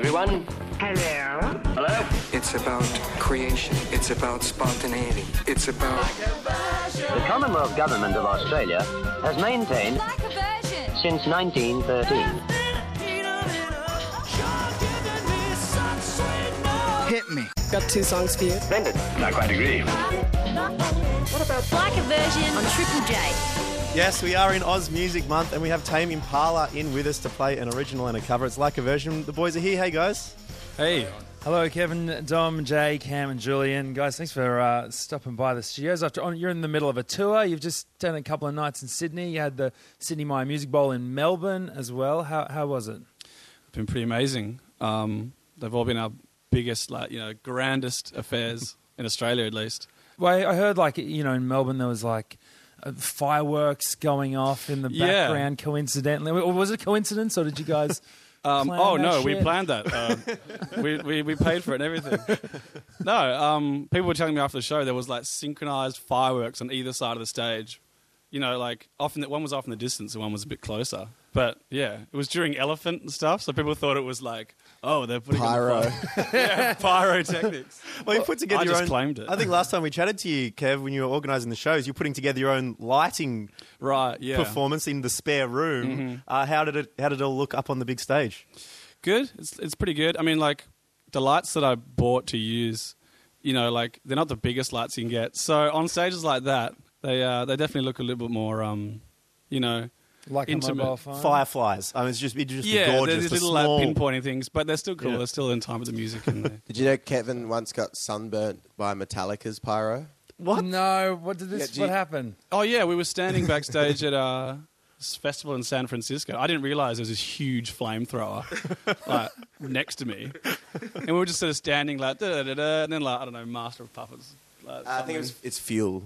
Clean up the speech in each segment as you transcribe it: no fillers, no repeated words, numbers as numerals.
everyone. Hello. Hello. It's about creation. It's about spontaneity. It's about... The Commonwealth Government of Australia has maintained since 1913. Hit me. Got 2 songs for you. Splendid. I quite agree. What about Like a Version on Triple J? Yes, we are in Oz Music Month and we have Tame Impala in with us to play an original and a cover. It's Like a Version. The boys are here. Hey, guys. Hey. Hello, Kevin, Dom, Jay, Cam and Julian. Guys, thanks for stopping by the studios. You're in the middle of a tour. You've just done a couple of nights in Sydney. You had the Sydney Myer Music Bowl in Melbourne as well. How was it? It's been pretty amazing. They've all been our biggest, grandest affairs in Australia, at least. Well, I heard, in Melbourne there was, fireworks going off in the background, coincidentally. Was it a coincidence, or did you guys plan that shit? We planned that. We paid for it and everything. No, people were telling me after the show there was, synchronized fireworks on either side of the stage. Often one was off in the distance and one was a bit closer. But, yeah, it was during Elephant and stuff, so people thought it was they're putting pyro. Pyrotechnics. Well, you put together your own... claimed it. I think last time we chatted to you, Kev, when you were organising the shows, you're putting together your own lighting performance in the spare room. Mm-hmm. How did it all look up on the big stage? Good. It's pretty good. I mean, the lights that I bought to use, they're not the biggest lights you can get. So on stages like that, they definitely look a little bit more, like intimate. A mobile phone? Fireflies. I mean, it's just gorgeous. There's little small... pinpointing things, but they're still cool. They're still in time with the music in there. Did you know Kevin once got sunburnt by Metallica's pyro? What? No. What happened? Oh, yeah. We were standing backstage at this festival in San Francisco. I didn't realise there was this huge flamethrower next to me. And we were just sort of standing da-da-da-da, and then I don't know, Master of Puppets. I think it's fuel.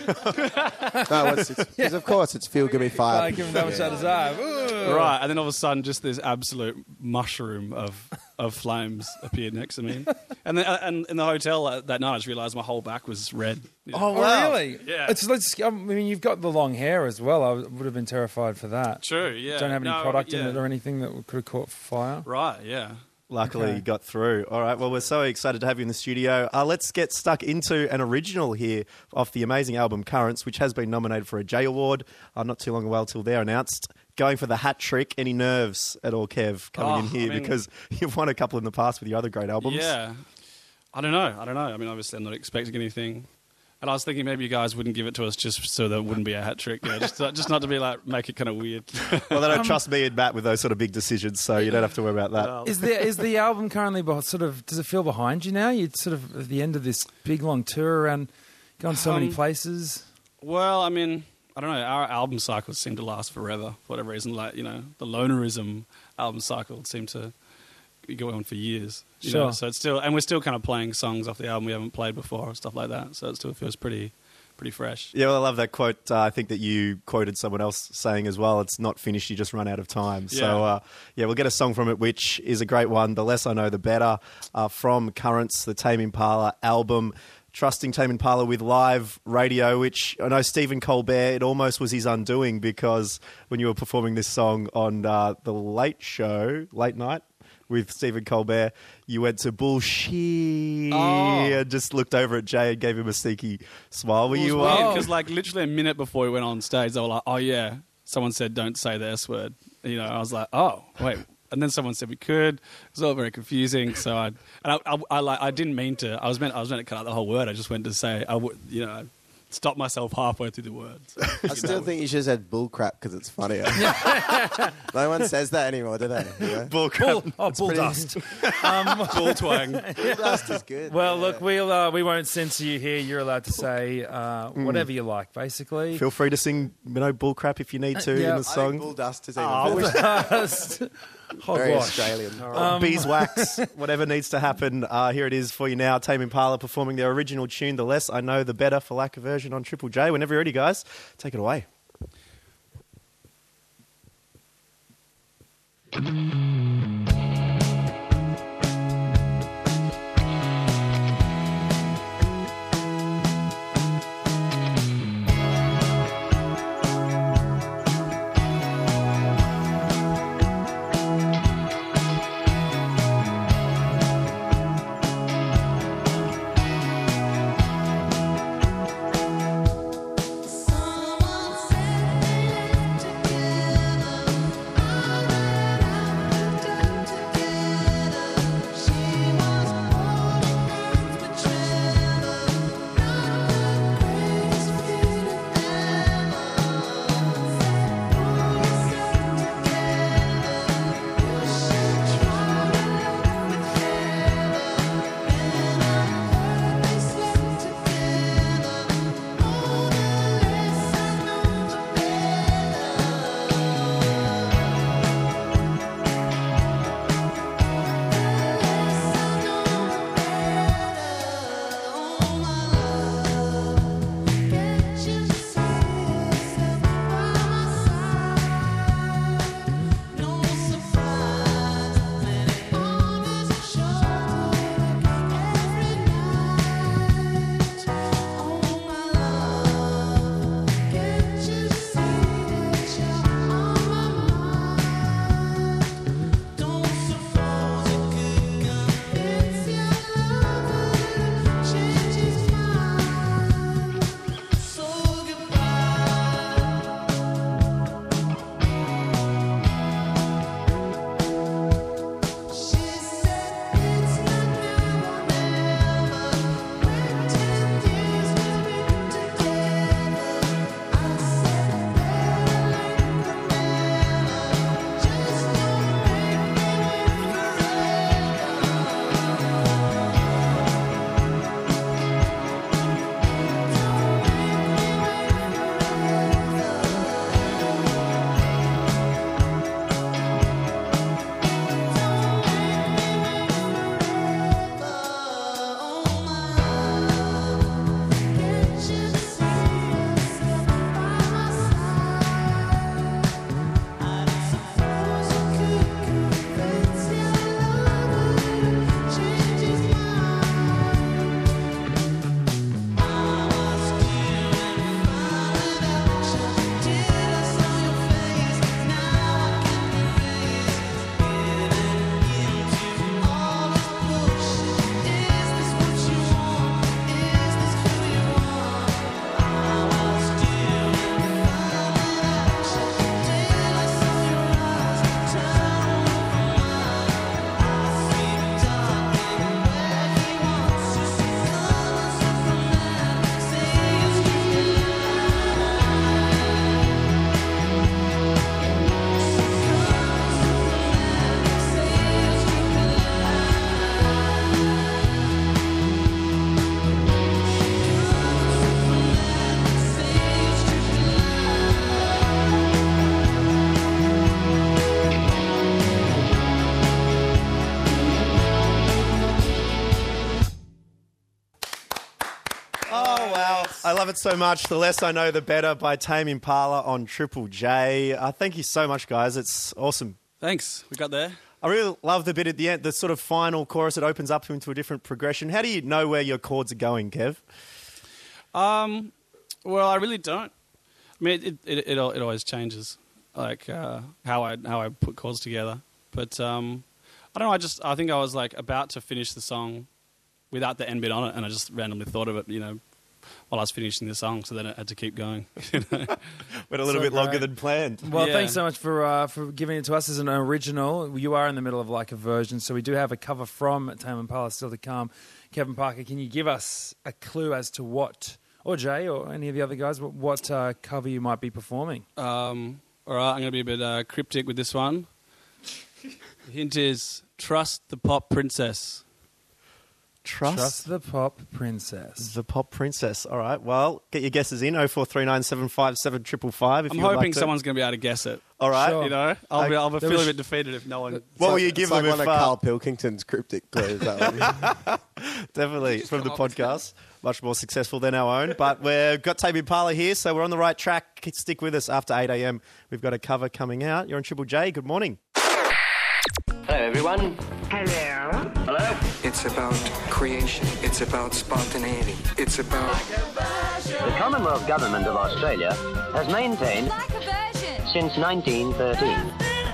Because of course it's fuel. Give me 5. Give him that much out of his eye. Right, and then all of a sudden, just this absolute mushroom of flames appeared next to me. And then, and in the hotel that night, I just realised my whole back was red. Yeah. Oh, wow. Really? Yeah. You've got the long hair as well. I would have been terrified for that. True, yeah. Don't have any product in it or anything that could have caught fire. Right, yeah. Luckily, you got through. All right, well, we're so excited to have you in the studio. Let's get stuck into an original here off the amazing album Currents, which has been nominated for a J Award not too long ago till they're announced. Going for the hat trick. Any nerves at all, Kev, coming in here? Because you've won a couple in the past with your other great albums. Yeah. I don't know. I mean, obviously, I'm not expecting anything. And I was thinking maybe you guys wouldn't give it to us just so there wouldn't be a hat trick. Just not to be make it kind of weird. Well, they don't trust me and Matt with those sort of big decisions, so you don't have to worry about that. No. Is the album currently does it feel behind you now? You're sort of at the end of this big, long tour around, gone so many places. Well, I mean, I don't know. Our album cycles seem to last forever for whatever reason. The Lonerism album cycle seemed to go on for years. Sure. So it's still, and we're still kind of playing songs off the album we haven't played before or stuff like that. So it still feels pretty fresh. Yeah, well, I love that quote. I think that you quoted someone else saying as well, it's not finished, you just run out of time. Yeah. So, we'll get a song from it, which is a great one. The Less I Know, the Better, from Currents, the Tame Impala album. Trusting Tame Impala with live radio, which I know Stephen Colbert, it almost was his undoing, because when you were performing this song on the Late Night, with Stephen Colbert, you went to bullshit and just looked over at Jay and gave him a sneaky smile. Were you? Because literally a minute before we went on stage, they were like, "Oh yeah," someone said, "Don't say the S word." I was like, "Oh wait," and then someone said we could. It was all very confusing. So I didn't mean to. I was meant to cut out the whole word. I just went to say I would, stop myself halfway through the words. I still think you should have said bullcrap because it's funnier. No one says that anymore, do they? Bullcrap. Bull dust. Bull twang. Bull dust is good. Well, look, we won't censor you here. You're allowed to say whatever you like, basically. Feel free to sing, bullcrap if you need to in the song. I think bull dust is even better. Bull dust. Very Australian. Beeswax, whatever needs to happen. Here it is for you now. Tame Impala performing their original tune, The Less I Know, the Better, for lack of version on Triple J. Whenever you're ready, guys, take it away. I love it so much. The Less I Know, the Better by Tame Impala on Triple J. Thank you so much, guys. It's awesome. Thanks. We got there. I really love the bit at the end, the sort of final chorus. It opens up into a different progression. How do you know where your chords are going, Kev? Well, I really don't. I mean, it always changes, like how I put chords together. But I don't know. I think I was like about to finish the song without the end bit on it, and I just randomly thought of it, while I was finishing the song. So then I had to keep going. Went a little bit longer than planned. Well, Yeah. thanks so much for giving it to us as an original. You are in the middle of like a version, so we do have a cover from Tame Impala still to come. Kevin Parker, can you give us a clue as to what, or Jay, or any of the other guys, what cover you might be performing? All right, I'm going to be a bit cryptic with this one. The hint is Trust the Pop Princess. Trust the Pop Princess. The Pop Princess. All right. Well, get your guesses in. 0439757555. I'm hoping someone's going to be able to guess it. All right. Sure. I'll There feel was- a bit defeated if no one. What will you give it's like them one if... of Carl Pilkington's cryptic clues, that one. Definitely, from the podcast. Much more successful than our own. But we've got Tame Impala here, so we're on the right track. Stick with us after 8 a.m. We've got a cover coming out. You're on Triple J. Good morning. Hello, everyone. It's about creation. It's about spontaneity. It's about The Commonwealth Government of Australia has maintained since 1913.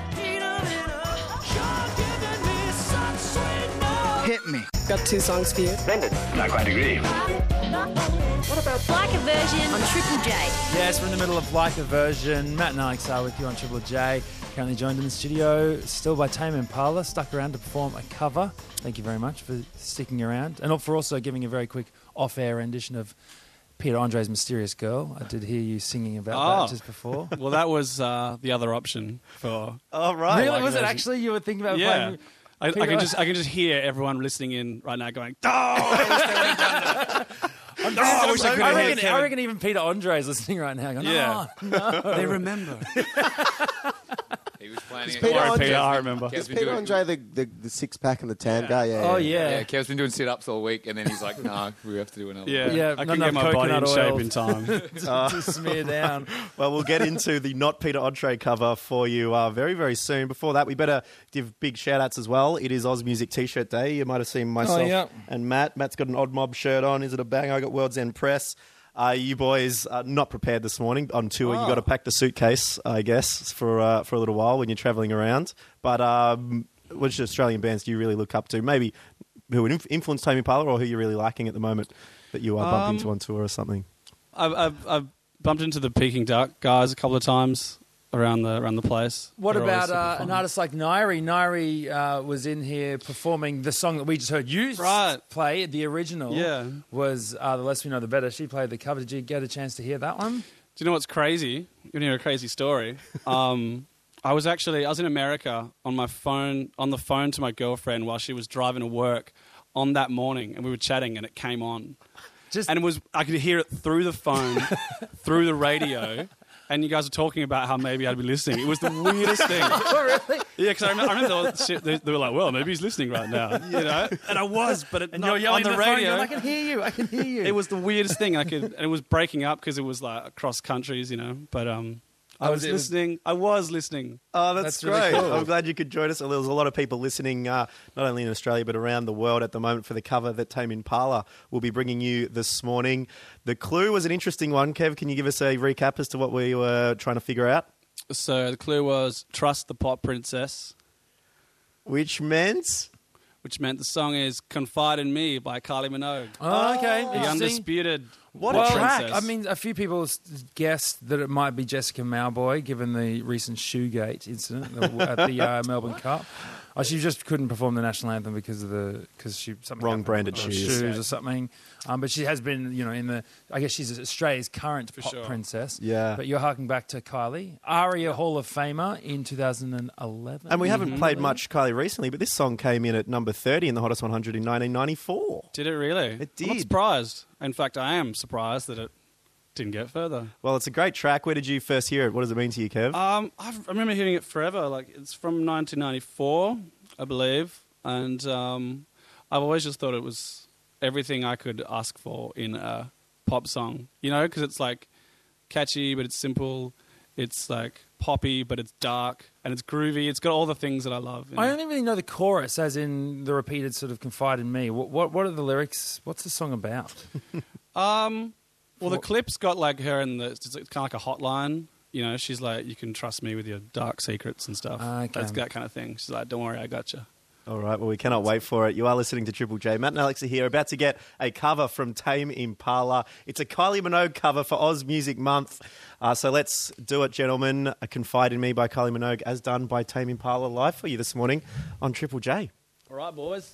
Hit me. Got 2 songs for you. Splendid. I quite agree. What about Like a Version on Triple J? Yes, we're in the middle of Like a Version. Matt and Alex are with you on Triple J. Currently joined in the studio still by Tame Impala, stuck around to perform a cover. Thank you very much for sticking around. And for also giving a very quick off-air rendition of Peter Andre's Mysterious Girl. I did hear you singing about that just before. Well, that was the other option for. All right. Really? Was it actually you were thinking about Yeah. playing? I can just hear everyone listening in right now going, "Oh, I wish I could have heard Kevin." I reckon even Peter Andre is listening right now. Going, Yeah. "Oh, no." they remember." He was planning it. Peter Sorry, Andre- Peter, I remember. Kev's been Peter doing- Andre the six-pack and the tan guy? Yeah. Oh, yeah. Yeah, Kev's been doing sit-ups all week, and then he's like, "No, we have to do another." Yeah, one." Yeah, I not couldn't get enough my body in coconut shape oil. in time. to smear down. Well, we'll get into the Not Peter Andre cover for you very, very soon. Before that, we better give big shout-outs as well. It is Oz Music T-shirt Day. You might have seen myself yeah. and Matt. Matt's got an Odd Mob shirt on. Is it a bang? I got World's End Press. You boys are not prepared this morning on tour. You've got to pack the suitcase, I guess, for a little while when you're travelling around. But which Australian bands do you really look up to? Maybe who would influence Tame Impala, or who you're really liking at the moment that you are bumping into on tour or something? I've bumped into the Peking Duck guys a couple of times around the place. What They're always about super an fun. artist like Nairi? Nairi was in here performing the song that we just heard you play. The original was The Less We Know, the Better. She played the cover. Did you get a chance to hear that one? Do you know what's crazy? You're gonna hear a crazy story. I was in America on the phone to my girlfriend while she was driving to work on that morning, and we were chatting, and it came on. I could hear it through the phone, through the radio, and you guys were talking about how maybe I'd be listening. It was the weirdest thing. Oh, really? Yeah, because I remember they were like, well, maybe he's listening right now, And I was, but And you're yelling on the at phone, radio. going, I can hear you. It was the weirdest thing. And it was breaking up because it was like across countries, But I was listening. I was listening. Oh, that's really great. cool. I'm glad you could join us. There's a lot of people listening, not only in Australia, but around the world at the moment for the cover that Tame Impala will be bringing you this morning. The clue was an interesting one. Kev, can you give us a recap as to what we were trying to figure out? So the clue was Trust the Pop Princess, Which meant... which meant the song is Confide in Me by Kylie Minogue. Oh, okay. The Interesting. undisputed What pop a track. princess. I mean, a few people guessed that it might be Jessica Mauboy, given the recent Shoegate incident at the Melbourne Cup. Oh, she just couldn't perform the national anthem because she something Wrong happened branded with her shoes. or something. But she has been, in the. I guess she's Australia's current pop sure. princess. Yeah. But you're harking back to Kylie, ARIA Hall of Famer in 2011. And we haven't played much Kylie recently, but this song came in at number 30 in the Hottest 100 in 1994. Did it really? It I'm not did. surprised. In fact, I am surprised that it didn't get further. Well, it's a great track. Where did you first hear it? What does it mean to you, Kev? I remember hearing it forever. Like it's from 1994, I believe, and I've always just thought it was everything I could ask for in a pop song, you know, because it's like catchy, but it's simple. It's like poppy, but it's dark and it's groovy. It's got all the things that I love. You know? I don't really know the chorus, as in the repeated sort of "Confide in Me." What are the lyrics? What's the song about? Well, the clip's got like her in it's kind of like a hotline. You know, she's like, "You can trust me with your dark secrets and stuff." Okay. That's that kind of thing. She's like, "Don't worry, I got you." All right, well, we cannot wait for it. You are listening to Triple J. Matt and Alex are here, about to get a cover from Tame Impala. It's a Kylie Minogue cover for Oz Music Month. So let's do it, gentlemen. A Confide in Me by Kylie Minogue, as done by Tame Impala, live for you this morning on Triple J. All right, boys.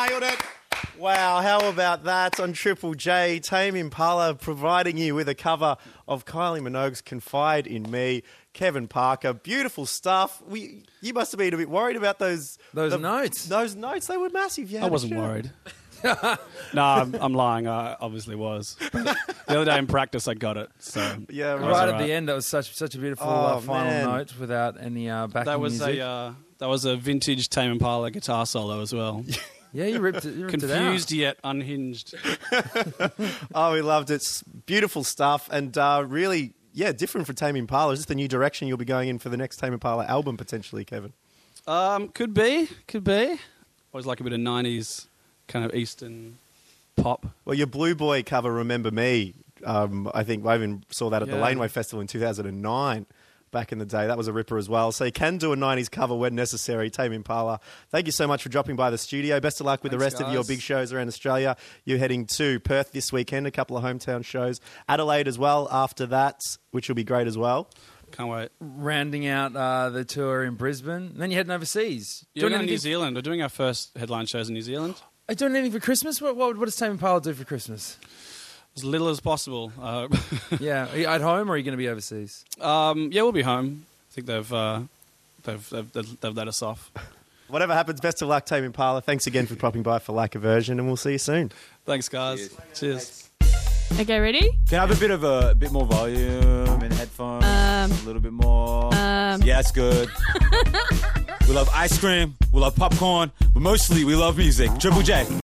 nailed it. Wow, how about that on Triple J? Tame Impala providing you with a cover of Kylie Minogue's Confide in Me. Kevin Parker, beautiful stuff. You must have been a bit worried about those notes. Those notes, they were massive. Yeah, I wasn't worried. No, I'm lying. I obviously was. The other day in practice, I got it. So yeah, right at the end, that was such a beautiful final note without any backing music. That was a vintage Tame Impala guitar solo as well. Yeah, you ripped it. Confused yet unhinged. Oh, we loved it. It's beautiful stuff, and really, different for Tame Impala. Is this the new direction you'll be going in for the next Tame Impala album potentially, Kevin? Could be. Always like a bit of 90s kind of Eastern pop. Well, your Blue Boy cover, Remember Me, I think I even saw that at the Laneway Festival in 2009. Back in the day. That was a ripper as well. So you can do a 90s cover when necessary. Tame Impala, thank you so much for dropping by the studio. Best of luck with the rest of your big shows around Australia. You're heading to Perth this weekend, a couple of hometown shows. Adelaide as well after that, which will be great as well. Can't wait. Rounding out the tour in Brisbane. And then you're heading overseas. You're going to New Zealand. We're doing our first headline shows in New Zealand. Are you doing anything for Christmas? What does Tame Impala do for Christmas? As little as possible. Yeah, are you at home or are you going to be overseas? We'll be home. I think they've let us off. Whatever happens, best of luck, Tame Impala. Thanks again for dropping by for Lack Aversion, and we'll see you soon. Thanks, guys. Cheers. Okay, ready? Can I have a bit more volume in headphones? A little bit more. Yeah, that's good. We love ice cream. We love popcorn. But mostly, we love music. Triple J.